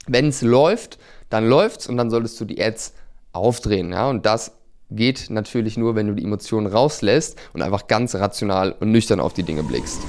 Wenn es läuft, dann läuft's und dann solltest du die Ads aufdrehen. Ja? Und das geht natürlich nur, wenn du die Emotionen rauslässt und einfach ganz rational und nüchtern auf die Dinge blickst.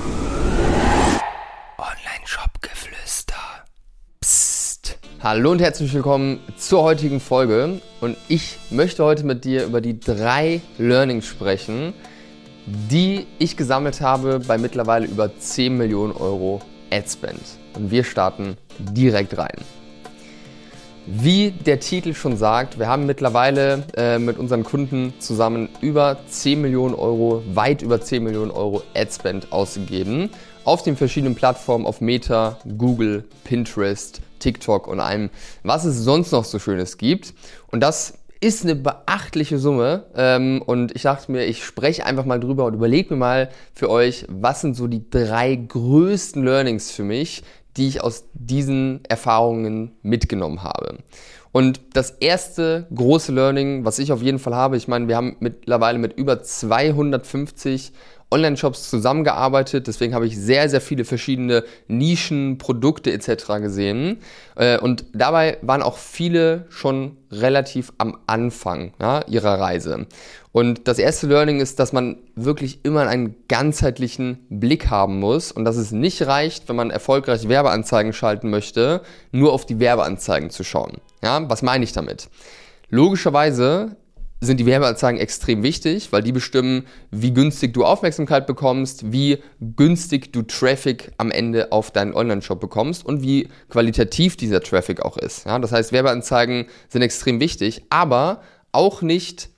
Online-Shop-Geflüster. Psst. Hallo und herzlich willkommen zur heutigen Folge. Und ich möchte heute mit dir über die 3 Learnings sprechen, die ich gesammelt habe bei mittlerweile über 10 Millionen Euro Adspend. Und wir starten direkt rein. Wie der Titel schon sagt, wir haben mittlerweile mit unseren Kunden zusammen über 10 Millionen Euro, weit über 10 Millionen Euro Adspend ausgegeben. Auf den verschiedenen Plattformen, auf Meta, Google, Pinterest, TikTok und allem, was es sonst noch so Schönes gibt. Und das ist eine beachtliche Summe. Und ich dachte mir, ich spreche einfach mal drüber und überlege mir mal für euch, was sind so die 3 größten Learnings für mich, die ich aus diesen Erfahrungen mitgenommen habe. Und das erste große Learning, was ich auf jeden Fall habe, ich meine, wir haben mittlerweile mit über 250 Online-Shops zusammengearbeitet, deswegen habe ich sehr, sehr viele verschiedene Nischen, Produkte etc. gesehen. Und dabei waren auch viele schon relativ am Anfang ihrer Reise. Und das erste Learning ist, dass man wirklich immer einen ganzheitlichen Blick haben muss und dass es nicht reicht, wenn man erfolgreich Werbeanzeigen schalten möchte, nur auf die Werbeanzeigen zu schauen. Ja, was meine ich damit? Logischerweise sind die Werbeanzeigen extrem wichtig, weil die bestimmen, wie günstig du Aufmerksamkeit bekommst, wie günstig du Traffic am Ende auf deinen Online-Shop bekommst und wie qualitativ dieser Traffic auch ist. Ja, das heißt, Werbeanzeigen sind extrem wichtig, aber auch nicht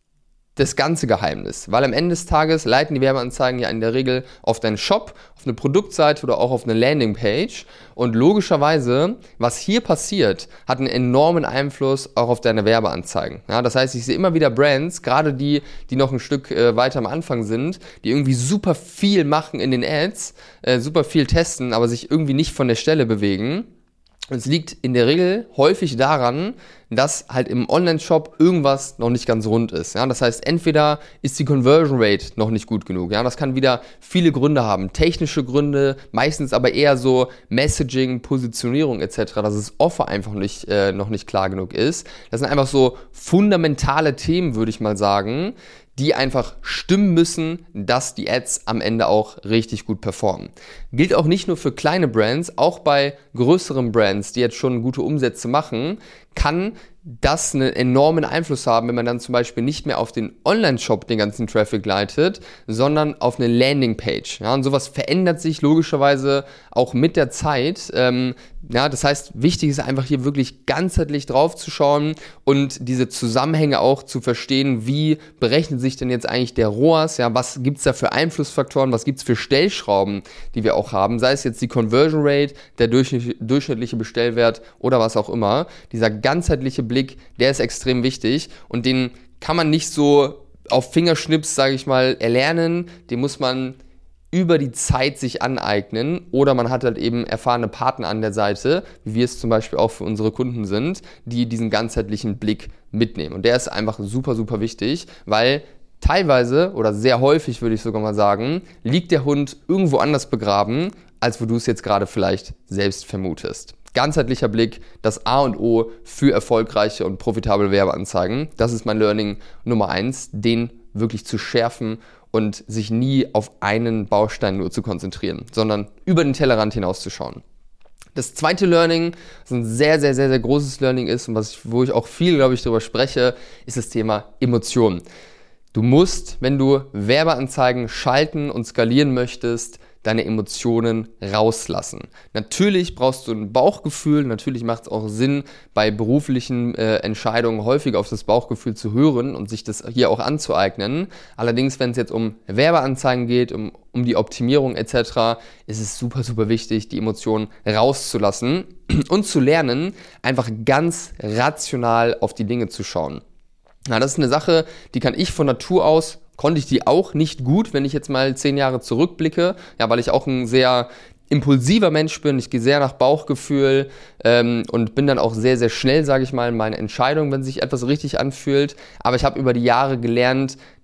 das ganze Geheimnis, weil am Ende des Tages leiten die Werbeanzeigen ja in der Regel auf deinen Shop, auf eine Produktseite oder auch auf eine Landingpage und logischerweise, was hier passiert, hat einen enormen Einfluss auch auf deine Werbeanzeigen. Ja, das heißt, ich sehe immer wieder Brands, gerade die noch ein Stück weiter am Anfang sind, die irgendwie super viel machen in den Ads, super viel testen, aber sich irgendwie nicht von der Stelle bewegen. Und es liegt in der Regel häufig daran, dass halt im Online-Shop irgendwas noch nicht ganz rund ist. Ja? Das heißt, entweder ist die Conversion Rate noch nicht gut genug. Ja? Das kann wieder viele Gründe haben. Technische Gründe, meistens aber eher so Messaging, Positionierung etc., dass das Offer einfach noch nicht klar genug ist. Das sind einfach so fundamentale Themen, würde ich mal sagen, die einfach stimmen müssen, dass die Ads am Ende auch richtig gut performen. Gilt auch nicht nur für kleine Brands, auch bei größeren Brands, die jetzt schon gute Umsätze machen, kann das einen enormen Einfluss haben, wenn man dann zum Beispiel nicht mehr auf den Online-Shop den ganzen Traffic leitet, sondern auf eine Landingpage. Ja, und sowas verändert sich logischerweise auch mit der Zeit. Das heißt, wichtig ist einfach hier wirklich ganzheitlich drauf zu schauen und diese Zusammenhänge auch zu verstehen, wie berechnet sich denn jetzt eigentlich der ROAS, ja, was gibt's da für Einflussfaktoren, was gibt's für Stellschrauben, die wir auch haben, sei es jetzt die Conversion Rate, der durchschnittliche Bestellwert oder was auch immer. Dieser ganzheitliche Blick, der ist extrem wichtig und den kann man nicht so auf Fingerschnips, sage ich mal, erlernen, den muss man über die Zeit sich aneignen oder man hat halt eben erfahrene Partner an der Seite, wie wir es zum Beispiel auch für unsere Kunden sind, die diesen ganzheitlichen Blick mitnehmen. Und der ist einfach super, super wichtig, weil teilweise oder sehr häufig, würde ich sogar mal sagen, liegt der Hund irgendwo anders begraben, als wo du es jetzt gerade vielleicht selbst vermutest. Ganzheitlicher Blick, das A und O für erfolgreiche und profitable Werbeanzeigen. Das ist mein Learning Nummer 1, den wirklich zu schärfen und sich nie auf einen Baustein nur zu konzentrieren, sondern über den Tellerrand hinauszuschauen. Das zweite Learning, das ein sehr, sehr, sehr, sehr großes Learning ist und wo ich auch viel, glaube ich, darüber spreche, ist das Thema Emotionen. Du musst, wenn du Werbeanzeigen schalten und skalieren möchtest, deine Emotionen rauslassen. Natürlich brauchst du ein Bauchgefühl, natürlich macht es auch Sinn, bei beruflichen Entscheidungen häufig auf das Bauchgefühl zu hören und sich das hier auch anzueignen. Allerdings, wenn es jetzt um Werbeanzeigen geht, um die Optimierung etc., ist es super, super wichtig, die Emotionen rauszulassen und zu lernen, einfach ganz rational auf die Dinge zu schauen. Ja, das ist eine Sache, die kann ich von Natur aus konnte ich die auch nicht gut, wenn ich jetzt mal 10 Jahre zurückblicke, ja, weil ich auch ein sehr impulsiver Mensch bin, ich gehe sehr nach Bauchgefühl und bin dann auch sehr, sehr schnell, sage ich mal, in meine Entscheidung, wenn sich etwas richtig anfühlt. Aber ich habe über die Jahre gelernt,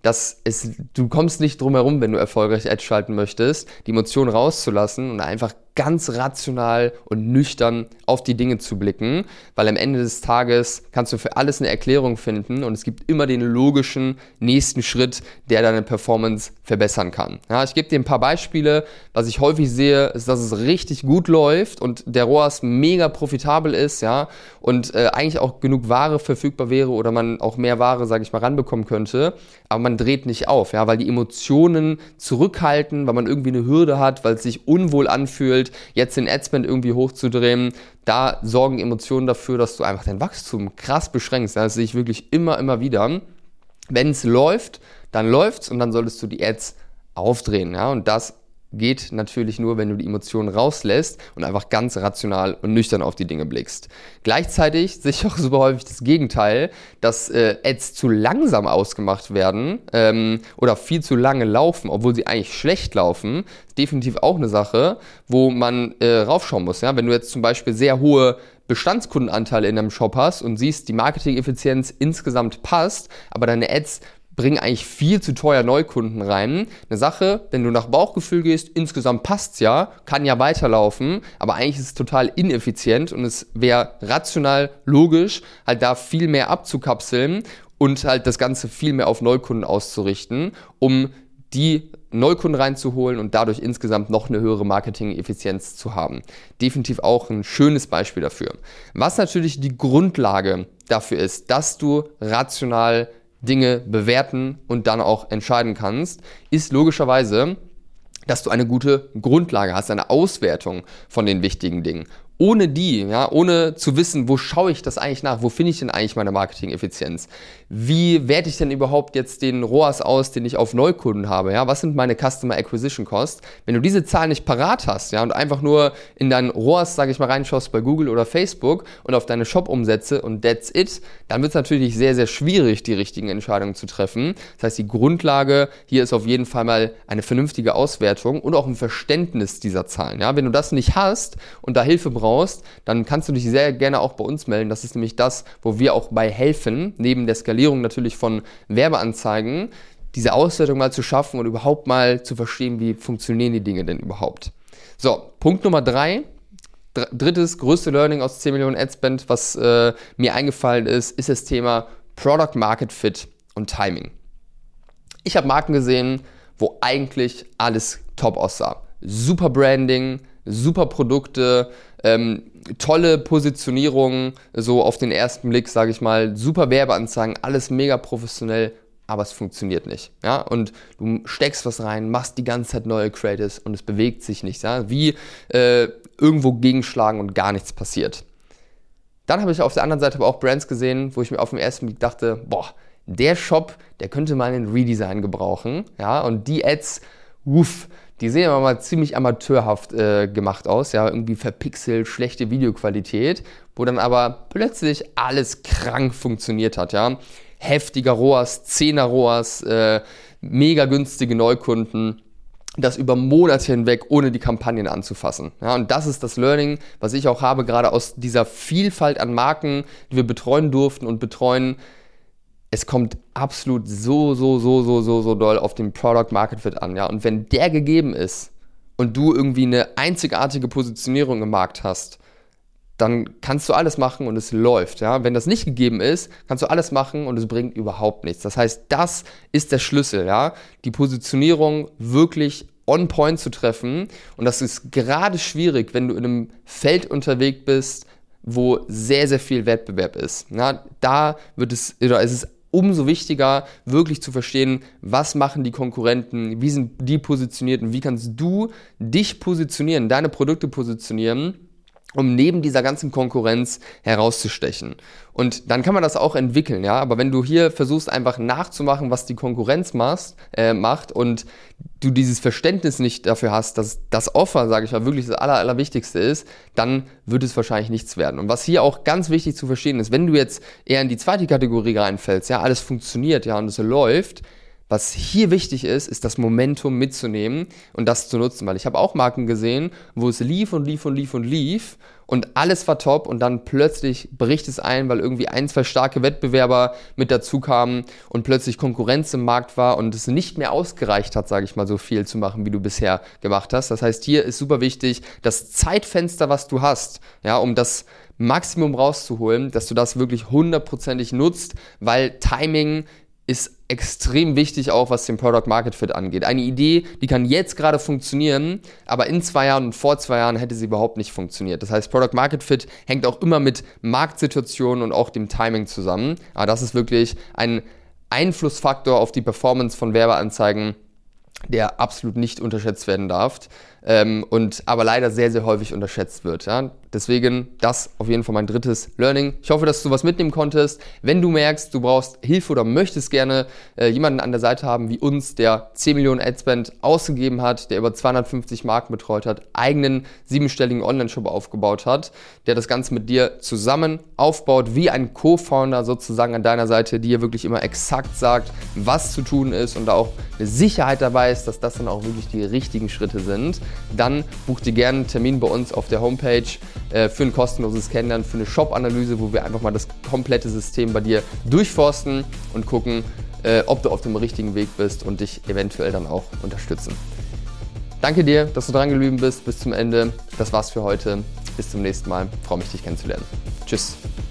du kommst nicht drum herum, wenn du erfolgreich Ads schalten möchtest, die Emotionen rauszulassen und einfach ganz rational und nüchtern auf die Dinge zu blicken, weil am Ende des Tages kannst du für alles eine Erklärung finden und es gibt immer den logischen nächsten Schritt, der deine Performance verbessern kann. Ja, ich gebe dir ein paar Beispiele. Was ich häufig sehe, ist, dass es richtig gut läuft und der ROAS mega profitabel ist, ja, und eigentlich auch genug Ware verfügbar wäre oder man auch mehr Ware, sage ich mal, ranbekommen könnte, aber man dreht nicht auf, ja, weil die Emotionen zurückhalten, weil man irgendwie eine Hürde hat, weil es sich unwohl anfühlt, jetzt den Adspend irgendwie hochzudrehen. Da sorgen Emotionen dafür, dass du einfach dein Wachstum krass beschränkst. Das sehe ich wirklich immer wieder. Wenn es läuft, dann läuft's und dann solltest du die Ads aufdrehen. Ja? Und das geht natürlich nur, wenn du die Emotionen rauslässt und einfach ganz rational und nüchtern auf die Dinge blickst. Gleichzeitig sehe ich auch super häufig das Gegenteil, dass Ads zu langsam ausgemacht werden oder viel zu lange laufen, obwohl sie eigentlich schlecht laufen. Ist definitiv auch eine Sache, wo man raufschauen muss. Ja? Wenn du jetzt zum Beispiel sehr hohe Bestandskundenanteile in deinem Shop hast und siehst, die Marketing-Effizienz insgesamt passt, aber deine Ads bringen eigentlich viel zu teuer Neukunden rein. Eine Sache, wenn du nach Bauchgefühl gehst, insgesamt passt's ja, kann ja weiterlaufen, aber eigentlich ist es total ineffizient und es wäre rational logisch, halt da viel mehr abzukapseln und halt das Ganze viel mehr auf Neukunden auszurichten, um die Neukunden reinzuholen und dadurch insgesamt noch eine höhere Marketing-Effizienz zu haben. Definitiv auch ein schönes Beispiel dafür. Was natürlich die Grundlage dafür ist, dass du rational Dinge bewerten und dann auch entscheiden kannst, ist logischerweise, dass du eine gute Grundlage hast, eine Auswertung von den wichtigen Dingen. Ohne die, ja, ohne zu wissen, wo schaue ich das eigentlich nach, wo finde ich denn eigentlich meine Marketing-Effizienz? Wie werte ich denn überhaupt jetzt den ROAS aus, den ich auf Neukunden habe? Ja? Was sind meine Customer Acquisition Costs? Wenn du diese Zahlen nicht parat hast, ja, und einfach nur in deinen ROAS, sage ich mal, reinschaust bei Google oder Facebook und auf deine Shop-Umsätze und that's it, dann wird es natürlich sehr schwierig, die richtigen Entscheidungen zu treffen. Das heißt, die Grundlage hier ist auf jeden Fall mal eine vernünftige Auswertung und auch ein Verständnis dieser Zahlen. Ja? Wenn du das nicht hast und da Hilfe brauchst, dann kannst du dich sehr gerne auch bei uns melden. Das ist nämlich das, wo wir auch bei helfen, neben der Skalierung natürlich von Werbeanzeigen, diese Auswertung mal zu schaffen und überhaupt mal zu verstehen, wie funktionieren die Dinge denn überhaupt. So, Punkt Nummer 3. Drittes, größte Learning aus 10 Millionen Adspend, was mir eingefallen ist das Thema Product Market Fit und Timing. Ich habe Marken gesehen, wo eigentlich alles top aussah. Super Branding, super Produkte, tolle Positionierung, so auf den ersten Blick, sage ich mal, super Werbeanzeigen, alles mega professionell, aber es funktioniert nicht. Ja? Und du steckst was rein, machst die ganze Zeit neue Creatives und es bewegt sich nicht. Ja? Wie irgendwo gegenschlagen und gar nichts passiert. Dann habe ich auf der anderen Seite aber auch Brands gesehen, wo ich mir auf den ersten Blick dachte, boah, der Shop, der könnte mal einen Redesign gebrauchen. Ja? Und die Ads, die sehen aber mal ziemlich amateurhaft gemacht aus, ja, irgendwie verpixelt, schlechte Videoqualität, wo dann aber plötzlich alles krank funktioniert hat, ja. Heftiger ROAS, 10er ROAS, mega günstige Neukunden, das über Monate hinweg, ohne die Kampagnen anzufassen. Ja, und das ist das Learning, was ich auch habe, gerade aus dieser Vielfalt an Marken, die wir betreuen durften und betreuen. Es kommt absolut so doll auf den Product Market Fit an, ja. Und wenn der gegeben ist und du irgendwie eine einzigartige Positionierung im Markt hast, dann kannst du alles machen und es läuft, ja. Wenn das nicht gegeben ist, kannst du alles machen und es bringt überhaupt nichts. Das heißt, das ist der Schlüssel, ja. Die Positionierung wirklich on point zu treffen. Und das ist gerade schwierig, wenn du in einem Feld unterwegs bist, wo sehr viel Wettbewerb ist. Ja, es ist umso wichtiger, wirklich zu verstehen, was machen die Konkurrenten, wie sind die positioniert und wie kannst du dich positionieren, deine Produkte positionieren, um neben dieser ganzen Konkurrenz herauszustechen. Und dann kann man das auch entwickeln, ja. Aber wenn du hier versuchst, einfach nachzumachen, was die Konkurrenz macht und du dieses Verständnis nicht dafür hast, dass das Offer, sage ich mal, wirklich das Allerwichtigste ist, dann wird es wahrscheinlich nichts werden. Und was hier auch ganz wichtig zu verstehen ist, wenn du jetzt eher in die zweite Kategorie reinfällst, ja, alles funktioniert, ja, und es läuft, was hier wichtig ist das Momentum mitzunehmen und das zu nutzen, weil ich habe auch Marken gesehen, wo es lief und und alles war top und dann plötzlich bricht es ein, weil irgendwie 1, 2 starke Wettbewerber mit dazu kamen und plötzlich Konkurrenz im Markt war und es nicht mehr ausgereicht hat, sage ich mal, so viel zu machen, wie du bisher gemacht hast. Das heißt, hier ist super wichtig, das Zeitfenster, was du hast, ja, um das Maximum rauszuholen, dass du das wirklich 100%ig nutzt, weil Timing ist extrem wichtig auch, was den Product Market Fit angeht. Eine Idee, die kann jetzt gerade funktionieren, aber in 2 Jahren und vor 2 Jahren hätte sie überhaupt nicht funktioniert. Das heißt, Product Market Fit hängt auch immer mit Marktsituationen und auch dem Timing zusammen. Aber das ist wirklich ein Einflussfaktor auf die Performance von Werbeanzeigen, der absolut nicht unterschätzt werden darf und aber leider sehr, sehr häufig unterschätzt wird. Ja? Deswegen das auf jeden Fall mein drittes Learning. Ich hoffe, dass du was mitnehmen konntest. Wenn du merkst, du brauchst Hilfe oder möchtest gerne jemanden an der Seite haben wie uns, der 10 Millionen Adspend ausgegeben hat, der über 250 Marken betreut hat, eigenen 7-stelligen Online-Shop aufgebaut hat, der das Ganze mit dir zusammen aufbaut, wie ein Co-Founder sozusagen an deiner Seite, die dir wirklich immer exakt sagt, was zu tun ist und da auch eine Sicherheit dabei ist, dass das dann auch wirklich die richtigen Schritte sind, dann buch dir gerne einen Termin bei uns auf der Homepage für ein kostenloses Kennenlernen, für eine Shop-Analyse, wo wir einfach mal das komplette System bei dir durchforsten und gucken, ob du auf dem richtigen Weg bist und dich eventuell dann auch unterstützen. Danke dir, dass du dran geblieben bist bis zum Ende. Das war's für heute. Bis zum nächsten Mal. Ich freue mich, dich kennenzulernen. Tschüss.